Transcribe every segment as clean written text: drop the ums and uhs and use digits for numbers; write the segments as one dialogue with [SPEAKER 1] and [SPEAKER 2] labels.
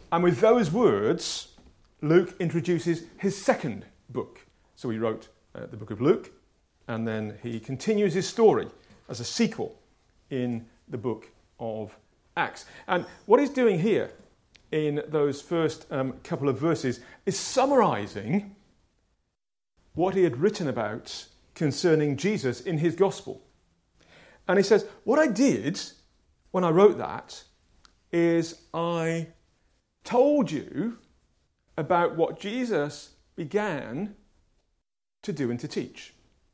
[SPEAKER 1] And with those words, Luke introduces his second book. So he wrote the book of Luke, and then he continues his story as a sequel in the book of Acts. And what he's doing here in those first couple of verses is summarizing what he had written about concerning Jesus in his gospel. And he says, what I did when I wrote that is I told you about what Jesus began to do and to teach.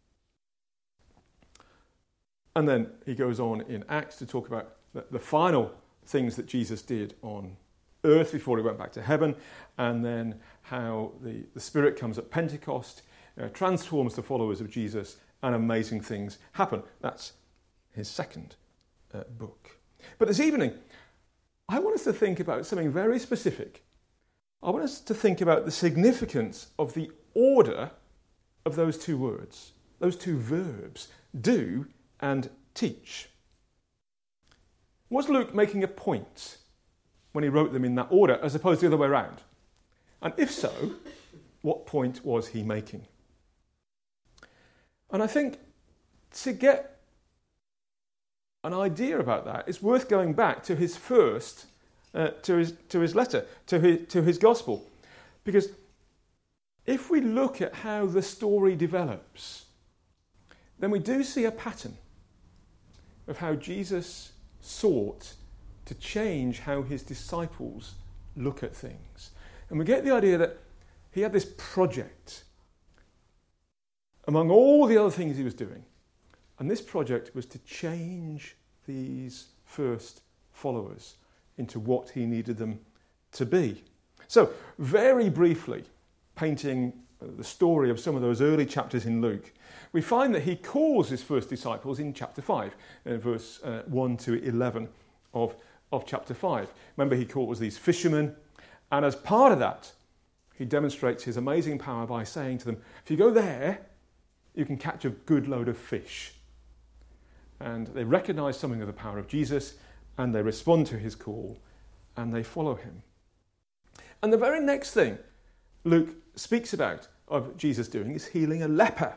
[SPEAKER 1] And then he goes on in Acts to talk about the final things that Jesus did on earth before he went back to heaven, and then how the Spirit comes at Pentecost, transforms the followers of Jesus, and amazing things happen. That's his second book. But this evening, I want us to think about something very specific. I want us to think about the significance of the order of those two words, those two verbs, do and teach. Was Luke making a point when he wrote them in that order, as opposed to the other way around? And if so, what point was he making? And I think to get an idea about that, it's worth going back to his first, to his letter, to his gospel. Because if we look at how the story develops, then we do see a pattern of how Jesus sought to change how his disciples look at things. And we get the idea that he had this project among all the other things he was doing. And this project was to change these first followers into what he needed them to be. So, very briefly, painting the story of some of those early chapters in Luke, we find that he calls his first disciples in chapter 5, verse 1 to 11 of chapter 5. Remember, he calls these fishermen, and as part of that, he demonstrates his amazing power by saying to them, if you go there, you can catch a good load of fish. And they recognize something of the power of Jesus, and they respond to his call, and they follow him. And the very next thing Luke speaks about of Jesus doing is healing a leper.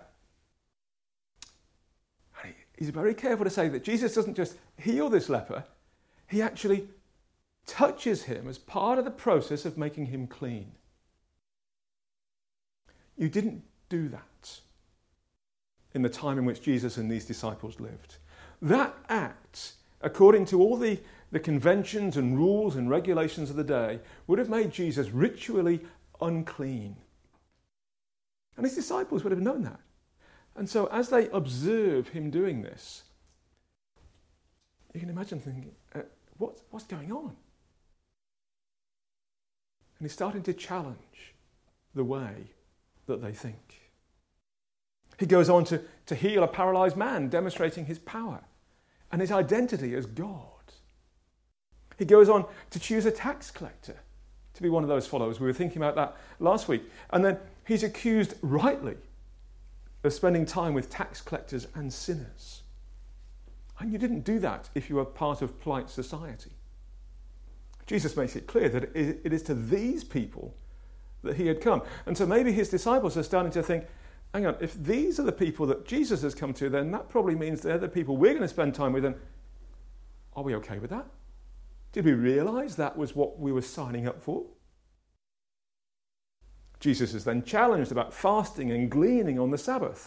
[SPEAKER 1] And he's very careful to say that Jesus doesn't just heal this leper, he actually touches him as part of the process of making him clean. You didn't do that in the time in which Jesus and these disciples lived. That act, according to all the conventions and rules and regulations of the day, would have made Jesus ritually unclean. And his disciples would have known that. And so as they observe him doing this, you can imagine thinking, what's going on? And he's starting to challenge the way that they think. He goes on to heal a paralyzed man, demonstrating his power and his identity as God. He goes on to choose a tax collector to be one of those followers. We were thinking about that last week. And then he's accused rightly of spending time with tax collectors and sinners. And you didn't do that if you were part of polite society. Jesus makes it clear that it is to these people that he had come. And so maybe his disciples are starting to think, hang on, if these are the people that Jesus has come to, then that probably means they're the people we're going to spend time with. And are we okay with that? Did we realise that was what we were signing up for? Jesus is then challenged about fasting and gleaning on the Sabbath.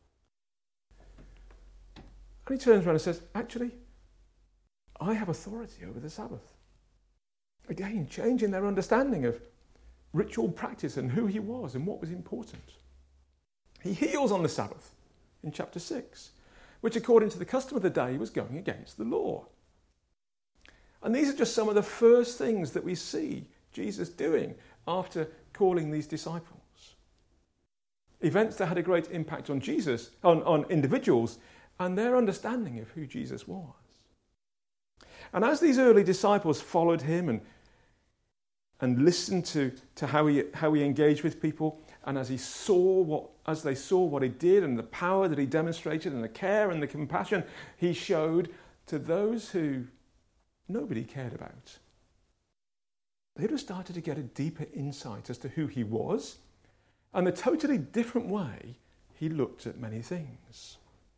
[SPEAKER 1] And he turns around and says, actually, I have authority over the Sabbath. Again, changing their understanding of ritual practice and who he was and what was important. He heals on the Sabbath in chapter 6, which according to the custom of the day was going against the law. And these are just some of the first things that we see Jesus doing after calling these disciples. Events that had a great impact on Jesus, on individuals, and their understanding of who Jesus was. And as these early disciples followed him and listened to how he engaged with people, and as they saw what he did and the power that he demonstrated and the care and the compassion he showed to those who nobody cared about, they would have started to get a deeper insight as to who he was and the totally different way he looked at many things.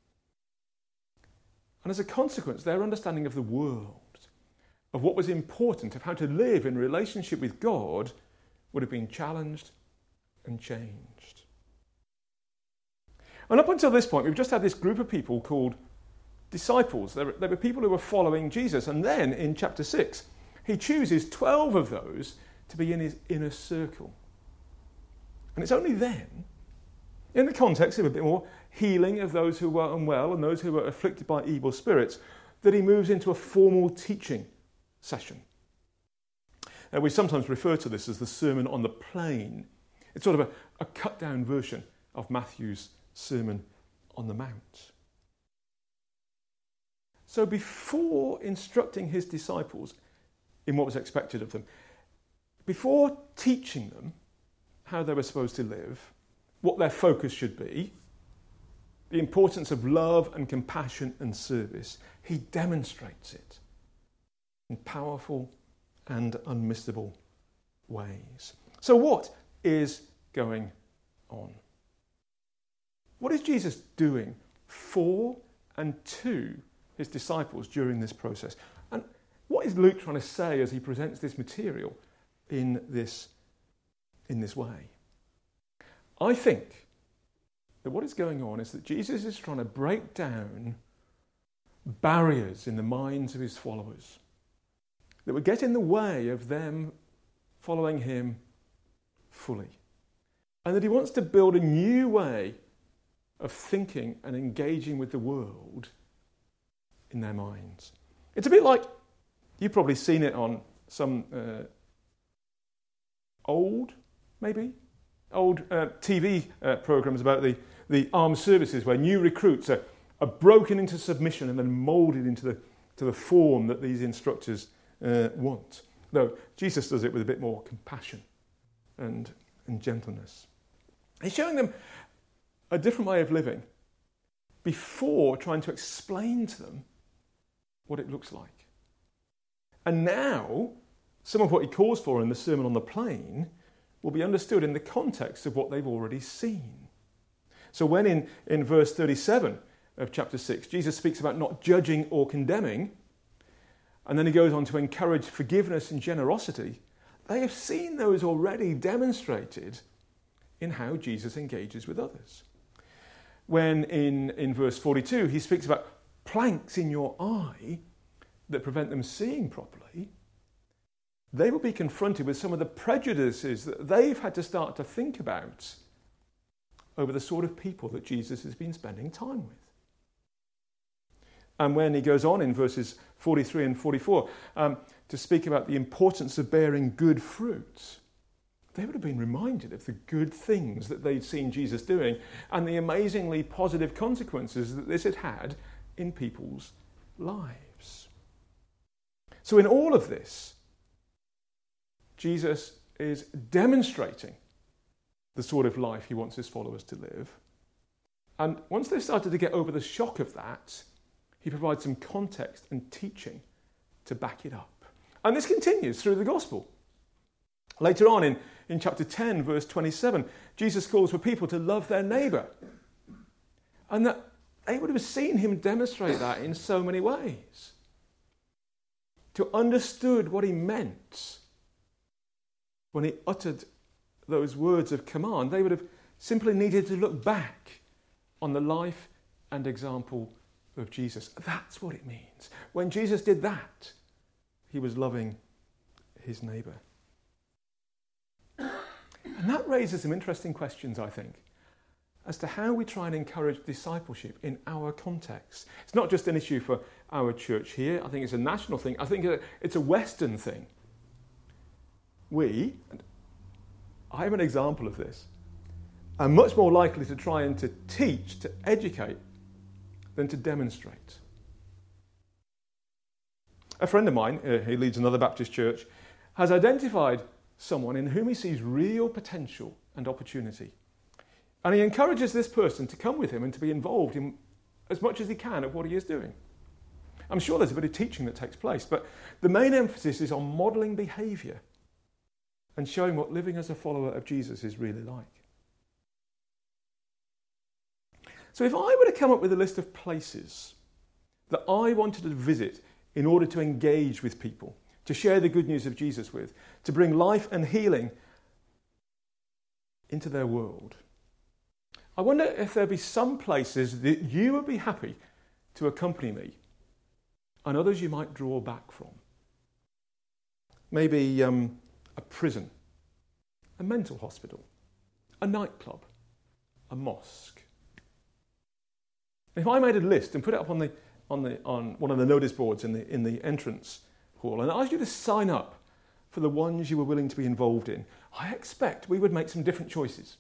[SPEAKER 1] And as a consequence, their understanding of the world, of what was important, of how to live in relationship with God, would have been challenged and changed. And up until this point, we've just had this group of people called disciples. They were people who were following Jesus. And then in chapter 6, he chooses 12 of those to be in his inner circle. And it's only then, in the context of a bit more healing of those who were unwell and those who were afflicted by evil spirits, that he moves into a formal teaching session. We sometimes refer to this as the Sermon on the Plain. It's sort of a cut-down version of Matthew's Sermon on the Mount. So before instructing his disciples in what was expected of them, before teaching them how they were supposed to live, what their focus should be, the importance of love and compassion and service, he demonstrates it in powerful and unmissable ways. So what is going on? What is Jesus doing for and to his disciples during this process? And what is Luke trying to say as he presents this material in this way? I think that what is going on is that Jesus is trying to break down barriers in the minds of his followers that would get in the way of them following him fully. And that he wants to build a new way of thinking and engaging with the world in their minds. It's a bit like, you've probably seen it on some old TV programs about the armed services where new recruits are broken into submission and then moulded into the form that these instructors want. Though Jesus does it with a bit more compassion and gentleness. He's showing them a different way of living before trying to explain to them what it looks like. And now, some of what he calls for in the Sermon on the Plain will be understood in the context of what they've already seen. So when in verse 37 of chapter 6, Jesus speaks about not judging or condemning, and then he goes on to encourage forgiveness and generosity, they have seen those already demonstrated in how Jesus engages with others. When in verse 42 he speaks about planks in your eye that prevent them seeing properly, they will be confronted with some of the prejudices that they've had to start to think about over the sort of people that Jesus has been spending time with. And when he goes on in verses 43 and 44 to speak about the importance of bearing good fruit, they would have been reminded of the good things that they'd seen Jesus doing and the amazingly positive consequences that this had had in people's lives. So in all of this, Jesus is demonstrating the sort of life he wants his followers to live. And once they've started to get over the shock of that, he provides some context and teaching to back it up. And this continues through the gospel. Later on in chapter 10, verse 27, Jesus calls for people to love their neighbour. And that they would have seen him demonstrate that in so many ways. To understood what he meant when he uttered those words of command, they would have simply needed to look back on the life and example of Jesus. That's what it means. When Jesus did that, he was loving his neighbour. And that raises some interesting questions, I think, as to how we try and encourage discipleship in our context. It's not just an issue for our church here. I think it's a national thing. I think it's a Western thing. I'm an example of this, are much more likely to try and to teach, to educate, than to demonstrate. A friend of mine, he leads another Baptist church, has identified someone in whom he sees real potential and opportunity. And he encourages this person to come with him and to be involved in as much as he can of what he is doing. I'm sure there's a bit of teaching that takes place, but the main emphasis is on modelling behaviour and showing what living as a follower of Jesus is really like. So if I were to come up with a list of places that I wanted to visit in order to engage with people, to share the good news of Jesus with, to bring life and healing into their world, I wonder if there'd be some places that you would be happy to accompany me and others you might draw back from. Maybe a prison, a mental hospital, a nightclub, a mosque. If I made a list and put it up on one of the notice boards in the entrance hall and asked you to sign up for the ones you were willing to be involved in, I expect we would make some different choices.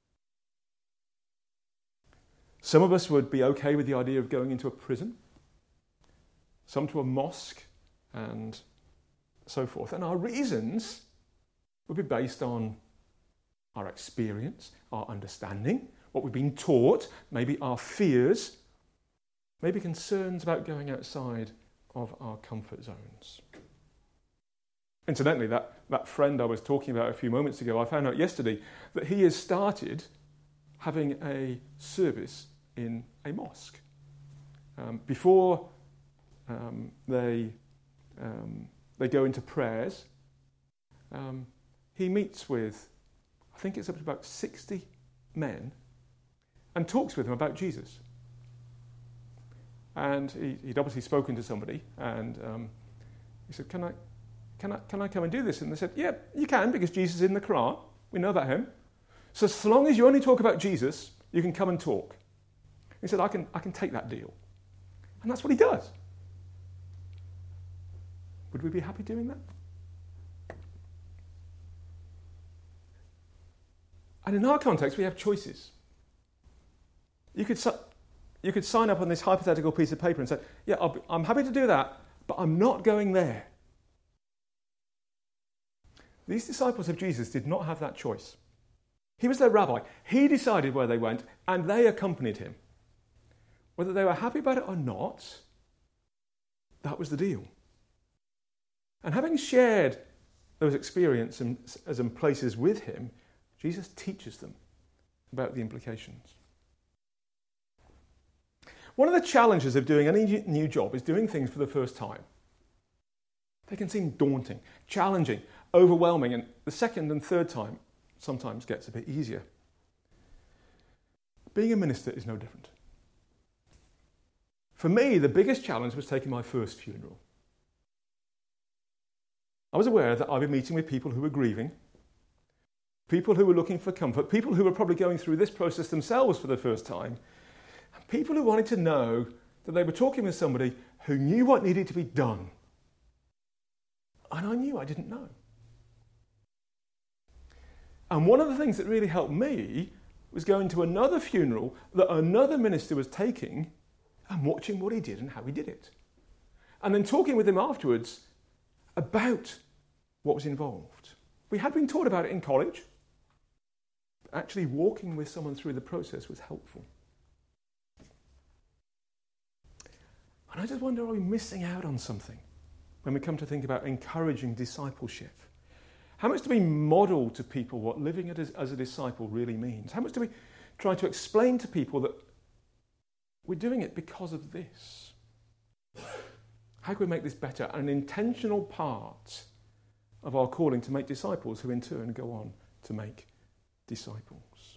[SPEAKER 1] Some of us would be okay with the idea of going into a prison, some to a mosque, and so forth. And our reasons would be based on our experience, our understanding, what we've been taught, maybe our fears, maybe concerns about going outside of our comfort zones. Incidentally, that friend I was talking about a few moments ago, I found out yesterday that he has started having a service in a mosque. Before they go into prayers, he meets with, I think it's up to about 60 men, and talks with them about Jesus. And he'd obviously spoken to somebody, and he said, Can I come and do this? And they said, yeah, you can, because Jesus is in the Quran. We know about him. So long as you only talk about Jesus, you can come and talk. He said, I can take that deal. And that's what he does. Would we be happy doing that? And in our context, we have choices. You could sign up on this hypothetical piece of paper and say, yeah, I'm happy to do that, but I'm not going there. These disciples of Jesus did not have that choice. He was their rabbi. He decided where they went, and they accompanied him. Whether they were happy about it or not, that was the deal. And having shared those experiences and places with him, Jesus teaches them about the implications. One of the challenges of doing any new job is doing things for the first time. They can seem daunting, challenging, overwhelming, and the second and third time sometimes gets a bit easier. Being a minister is no different. For me, the biggest challenge was taking my first funeral. I was aware that I'd be meeting with people who were grieving, people who were looking for comfort, people who were probably going through this process themselves for the first time, and people who wanted to know that they were talking with somebody who knew what needed to be done. And I knew I didn't know. And one of the things that really helped me was going to another funeral that another minister was taking and watching what he did and how he did it. And then talking with him afterwards about what was involved. We had been taught about it in college. Actually walking with someone through the process was helpful. And I just wonder, are we missing out on something when we come to think about encouraging discipleship? How much do we model to people what living as a disciple really means? How much do we try to explain to people that we're doing it because of this? How can we make this better? An intentional part of our calling to make disciples who in turn go on to make disciples.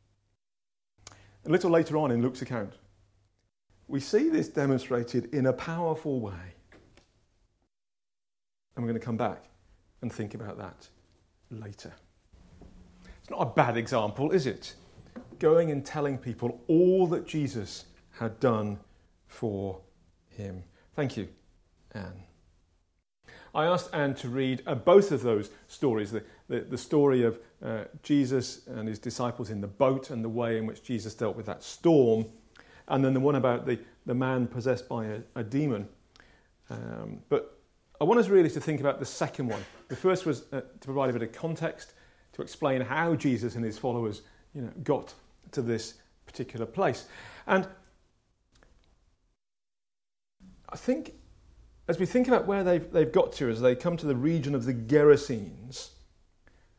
[SPEAKER 1] A little later on in Luke's account, we see this demonstrated in a powerful way. And we're going to come back and think about that later. It's not a bad example, is it? Going and telling people all that Jesus had done for him. Thank you, Anne. I asked Anne to read both of those stories, the story of Jesus and his disciples in the boat and the way in which Jesus dealt with that storm, and then the one about the man possessed by a demon. But I want us really to think about the second one. The first was to provide a bit of context, to explain how Jesus and his followers got to this particular place. And I think as we think about where they've got to, as they come to the region of the Gerasenes,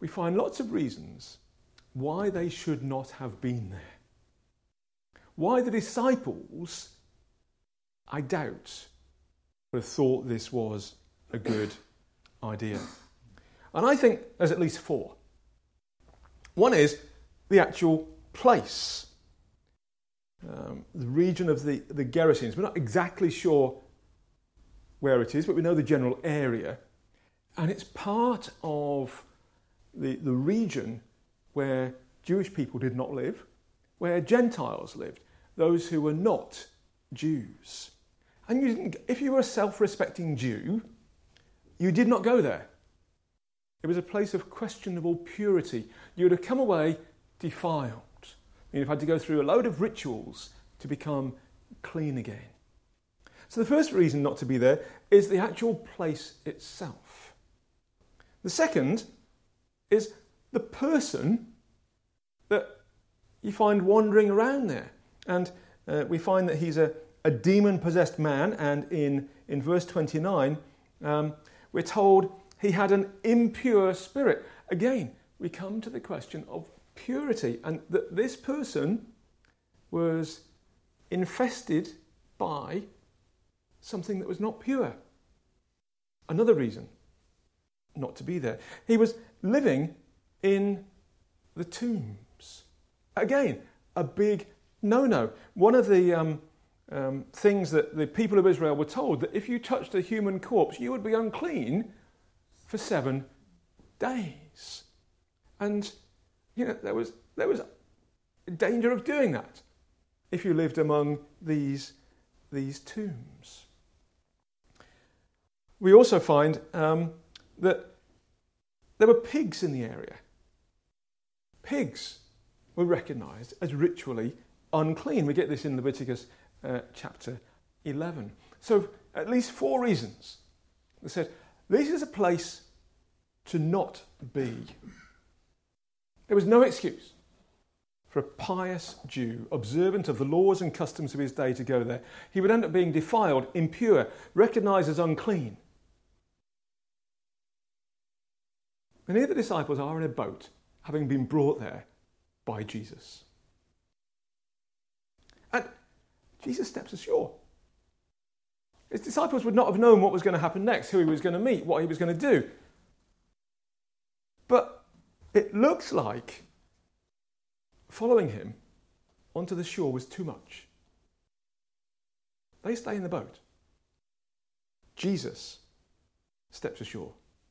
[SPEAKER 1] we find lots of reasons why they should not have been there. Why the disciples, I doubt, would have thought this was a good idea. And I think there's at least four. One is the actual place. The region of the Gerasenes. We're not exactly sure where it is, but we know the general area. And it's part of the region where Jewish people did not live, where Gentiles lived, those who were not Jews. And if you were a self-respecting Jew, you did not go there. It was a place of questionable purity. You would have come away defiled. You'd have had to go through a load of rituals to become clean again. So the first reason not to be there is the actual place itself. The second is the person that you find wandering around there. And we find that he's a demon-possessed man, and in verse 29, we're told he had an impure spirit. Again, we come to the question of purity, and that this person was infested by something that was not pure. Another reason not to be there. He was living in the tombs. Again, a big no-no. One of the things that the people of Israel were told, that if you touched a human corpse, you would be unclean for 7 days. And there was danger of doing that if you lived among these tombs. We also find that there were pigs in the area. Pigs were recognised as ritually unclean. We get this in Leviticus chapter 11. So at least 4 reasons. They said, this is a place to not be. There was no excuse for a pious Jew, observant of the laws and customs of his day, to go there. He would end up being defiled, impure, recognised as unclean. And here the disciples are in a boat, having been brought there by Jesus. And Jesus steps ashore. His disciples would not have known what was going to happen next, who he was going to meet, what he was going to do. But it looks like following him onto the shore was too much. They stay in the boat. Jesus steps ashore.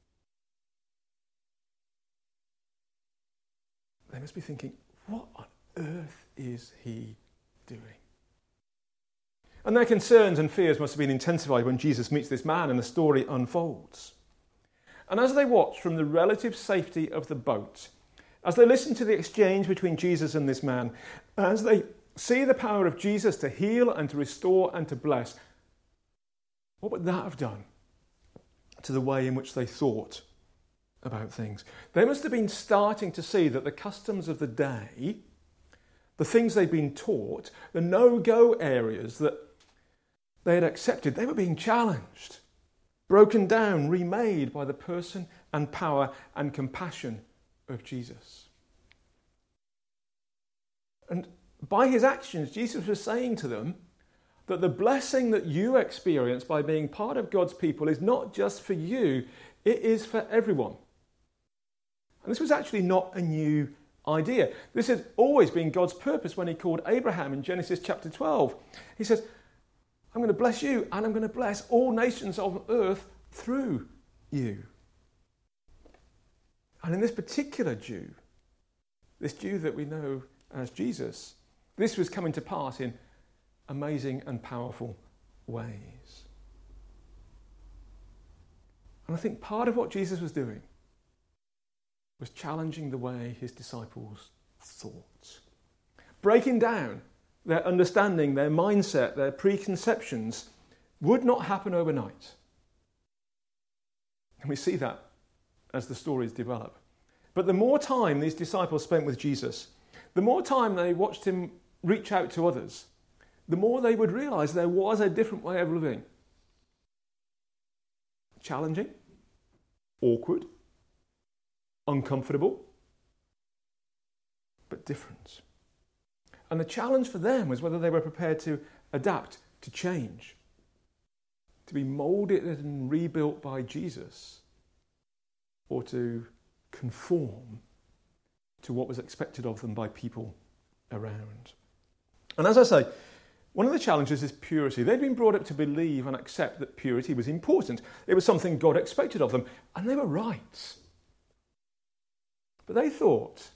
[SPEAKER 1] They must be thinking, what on earth is he doing? And their concerns and fears must have been intensified when Jesus meets this man and the story unfolds. And as they watch from the relative safety of the boat, as they listen to the exchange between Jesus and this man, as they see the power of Jesus to heal and to restore and to bless, what would that have done to the way in which they thought about things? They must have been starting to see that the customs of the day, the things they'd been taught, the no-go areas that they had accepted, they were being challenged, broken down, remade by the person and power and compassion of Jesus. And by his actions, Jesus was saying to them that the blessing that you experience by being part of God's people is not just for you, it is for everyone. And this was actually not a new idea. This had always been God's purpose when he called Abraham in Genesis chapter 12. He says, I'm going to bless you and I'm going to bless all nations of earth through you. And in this particular Jew, this Jew that we know as Jesus, this was coming to pass in amazing and powerful ways. And I think part of what Jesus was doing was challenging the way his disciples thought. Breaking down their understanding, their mindset, their preconceptions would not happen overnight. And we see that as the stories develop. But the more time these disciples spent with Jesus, the more time they watched him reach out to others, the more they would realise there was a different way of living. Challenging, awkward, uncomfortable, but different. And the challenge for them was whether they were prepared to adapt, to change, to be moulded and rebuilt by Jesus, or to conform to what was expected of them by people around. And as I say, one of the challenges is purity. They'd been brought up to believe and accept that purity was important. It was something God expected of them, and they were right. But they thought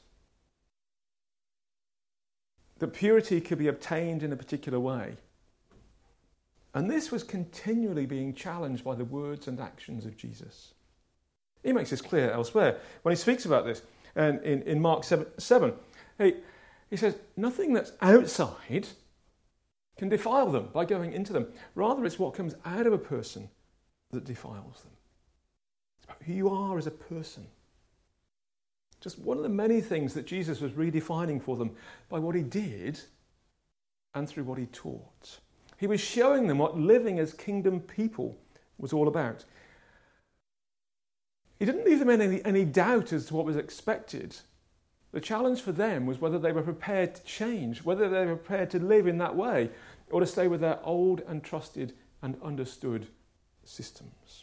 [SPEAKER 1] that purity could be obtained in a particular way. And this was continually being challenged by the words and actions of Jesus. He makes this clear elsewhere when he speaks about this. And in Mark 7, he says, nothing that's outside can defile them by going into them. Rather, it's what comes out of a person that defiles them. It's about who you are as a person. Just one of the many things that Jesus was redefining for them by what he did and through what he taught. He was showing them what living as kingdom people was all about. He didn't leave them in any doubt as to what was expected. The challenge for them was whether they were prepared to change, whether they were prepared to live in that way, or to stay with their old and trusted and understood systems.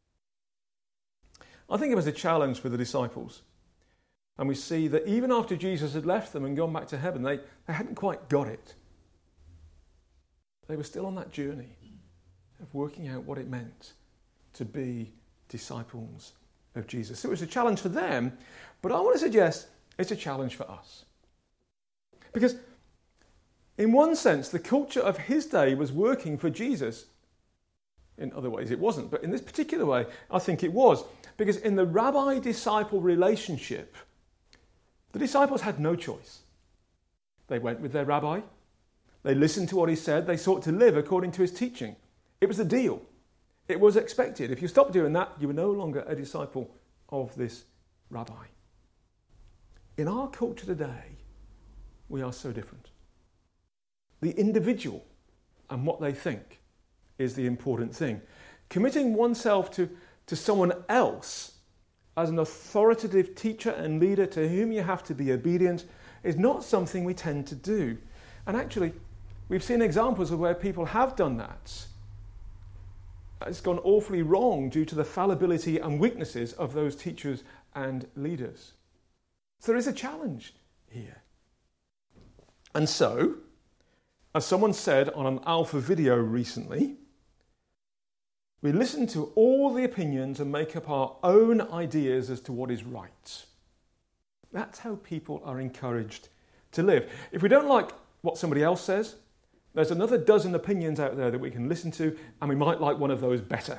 [SPEAKER 1] I think it was a challenge for the disciples. And we see that even after Jesus had left them and gone back to heaven, they hadn't quite got it. They were still on that journey of working out what it meant to be disciples of Jesus. So it was a challenge for them, but I want to suggest it's a challenge for us. Because in one sense, the culture of his day was working for Jesus. In other ways, it wasn't. But in this particular way, I think it was. Because in the rabbi-disciple relationship, the disciples had no choice. They went with their rabbi. They listened to what he said. They sought to live according to his teaching. It was a deal. It was expected. If you stopped doing that, you were no longer a disciple of this rabbi. In our culture today, we are so different. The individual and what they think is the important thing. Committing oneself to someone else as an authoritative teacher and leader to whom you have to be obedient is not something we tend to do. And actually, we've seen examples of where people have done that. It's gone awfully wrong due to the fallibility and weaknesses of those teachers and leaders. So there is a challenge here. And so, as someone said on an Alpha video recently, we listen to all the opinions and make up our own ideas as to what is right. That's how people are encouraged to live. If we don't like what somebody else says, there's another dozen opinions out there that we can listen to, and we might like one of those better.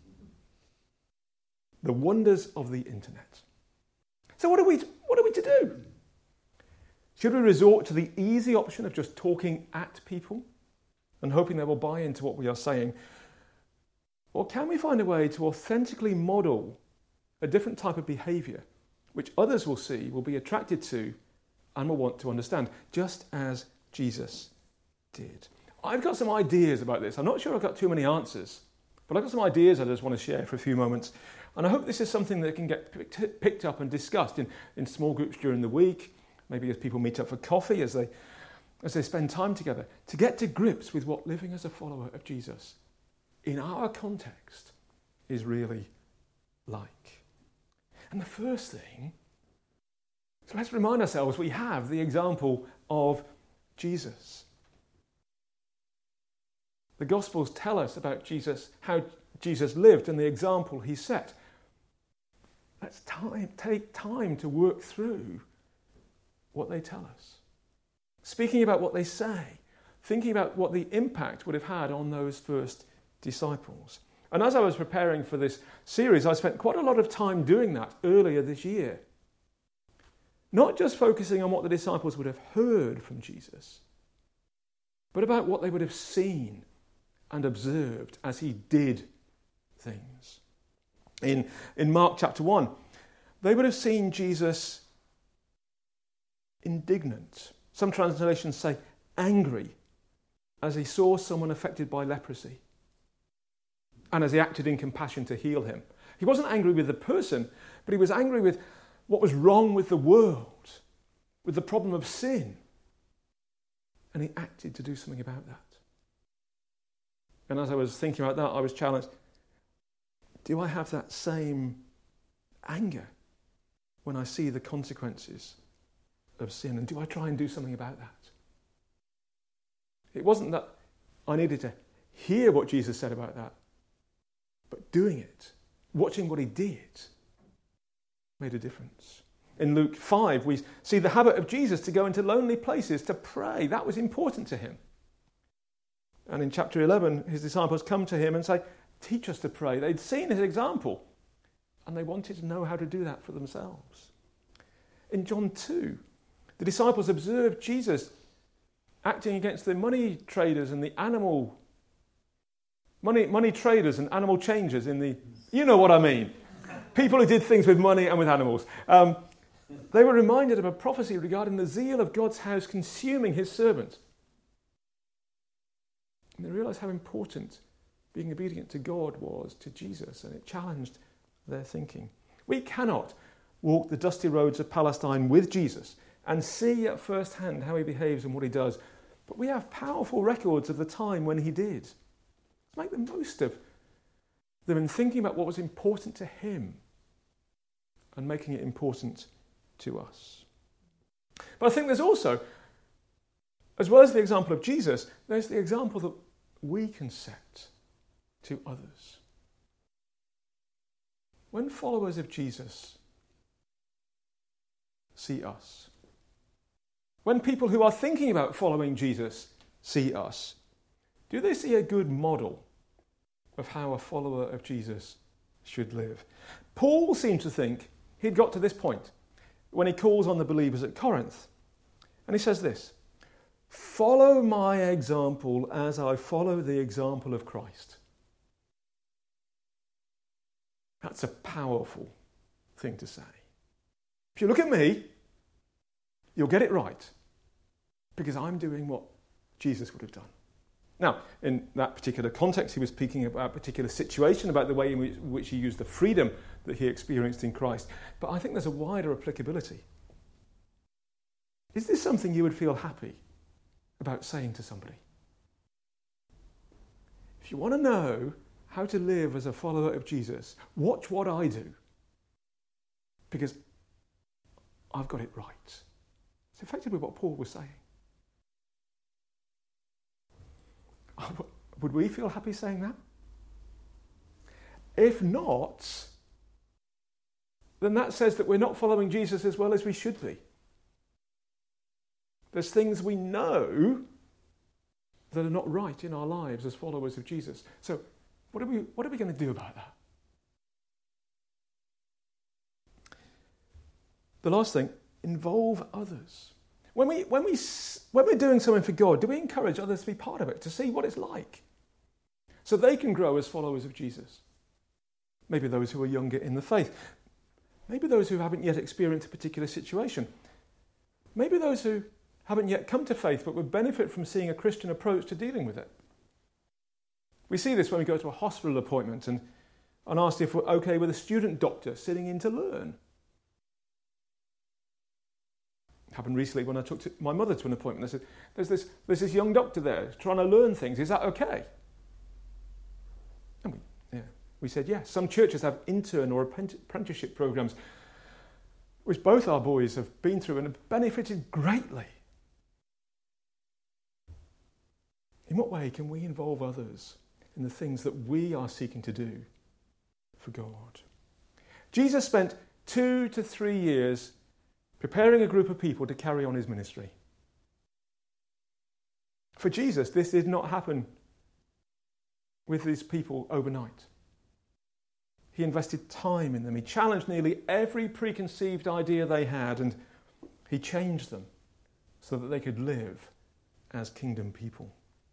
[SPEAKER 1] The wonders of the internet. So what are we to do? Should we resort to the easy option of just talking at people and hoping they will buy into what we are saying? Or can we find a way to authentically model a different type of behaviour which others will see, will be attracted to, and will want to understand, just as Jesus did? I've got some ideas about this. I'm not sure I've got too many answers, but I've got some ideas I just want to share for a few moments. And I hope this is something that can get picked up and discussed in small groups during the week, maybe as people meet up for coffee, as they spend time together, to get to grips with what living as a follower of Jesus in our context is really like. And the first thing, so let's remind ourselves we have the example of Jesus. The Gospels tell us about Jesus, how Jesus lived and the example he set. Let's take time to work through what they tell us. Speaking about what they say, thinking about what the impact would have had on those first disciples. And as I was preparing for this series, I spent quite a lot of time doing that earlier this year. Not just focusing on what the disciples would have heard from Jesus, but about what they would have seen and observed as he did things. In Mark chapter 1, they would have seen Jesus indignant. Some translations say angry as he saw someone affected by leprosy and as he acted in compassion to heal him. He wasn't angry with the person, but he was angry with what was wrong with the world, with the problem of sin. And he acted to do something about that. And as I was thinking about that, I was challenged, do I have that same anger when I see the consequences of sin? And do I try and do something about that? It wasn't that I needed to hear what Jesus said about that, but doing it, watching what he did, made a difference. In Luke 5, we see the habit of Jesus to go into lonely places to pray. That was important to him. And in chapter 11, his disciples come to him and say, teach us to pray. They'd seen his example, and they wanted to know how to do that for themselves. In John 2, the disciples observed Jesus acting against the money traders and the animal changers in the, you know what I mean, people who did things with money and with animals. They were reminded of a prophecy regarding the zeal of God's house consuming his servant. And they realised how important being obedient to God was to Jesus, and it challenged their thinking. We cannot walk the dusty roads of Palestine with Jesus and see at first hand how he behaves and what he does, but we have powerful records of the time when he did. Let's make the most of them in thinking about what was important to him and making it important to us. But I think there's also, as well as the example of Jesus, there's the example that we can set to others. When followers of Jesus see us, when people who are thinking about following Jesus see us, do they see a good model of how a follower of Jesus should live? Paul seemed to think he'd got to this point when he calls on the believers at Corinth. And he says this, follow my example as I follow the example of Christ. That's a powerful thing to say. If you look at me, you'll get it right, because I'm doing what Jesus would have done. Now, in that particular context, he was speaking about a particular situation, about the way in which he used the freedom that he experienced in Christ. But I think there's a wider applicability. Is this something you would feel happy about saying to somebody? If you want to know how to live as a follower of Jesus, watch what I do, because I've got it right. It's effectively what Paul was saying. Would we feel happy saying that? If not, then that says that we're not following Jesus as well as we should be. There's things we know that are not right in our lives as followers of Jesus. So what are we going to do about that? The last thing, involve others. When we're doing something for God, do we encourage others to be part of it, to see what it's like, so they can grow as followers of Jesus? Maybe those who are younger in the faith. Maybe those who haven't yet experienced a particular situation. Maybe those who haven't yet come to faith but would benefit from seeing a Christian approach to dealing with it. We see this when we go to a hospital appointment and asked if we're okay with a student doctor sitting in to learn. It happened recently when I took my mother to an appointment. I said, there's this young doctor there trying to learn things. Is that okay? And we said yes. Some churches have intern or apprenticeship programs, which both our boys have been through and have benefited greatly. In what way can we involve others in the things that we are seeking to do for God? Jesus spent 2 to 3 years preparing a group of people to carry on his ministry. For Jesus, this did not happen with these people overnight. He invested time in them. He challenged nearly every preconceived idea they had, and he changed them so that they could live as kingdom people.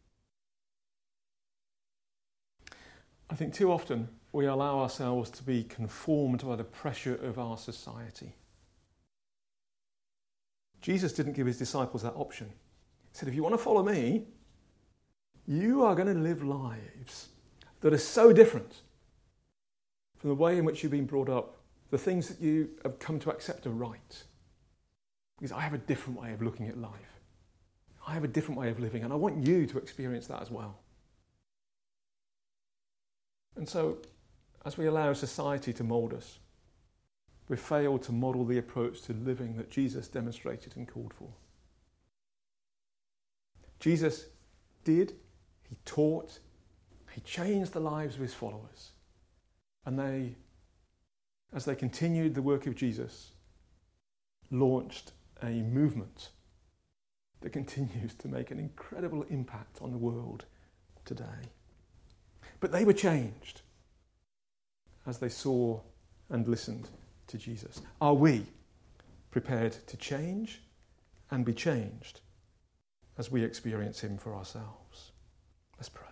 [SPEAKER 1] I think too often we allow ourselves to be conformed by the pressure of our society. Jesus didn't give his disciples that option. He said, if you want to follow me, you are going to live lives that are so different from the way in which you've been brought up the things that you have come to accept are right. Because I have a different way of looking at life. I have a different way of living, and I want you to experience that as well. And so, as we allow society to mould us, we've failed to model the approach to living that Jesus demonstrated and called for. Jesus did, he taught, he changed the lives of his followers. And as they continued the work of Jesus, launched a movement that continues to make an incredible impact on the world today. But they were changed as they saw and listened to Jesus. Are we prepared to change and be changed as we experience him for ourselves? Let's pray.